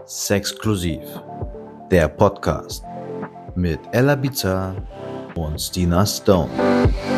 Sexklusiv, der Podcast mit Ella Bizarre und Stina Stone.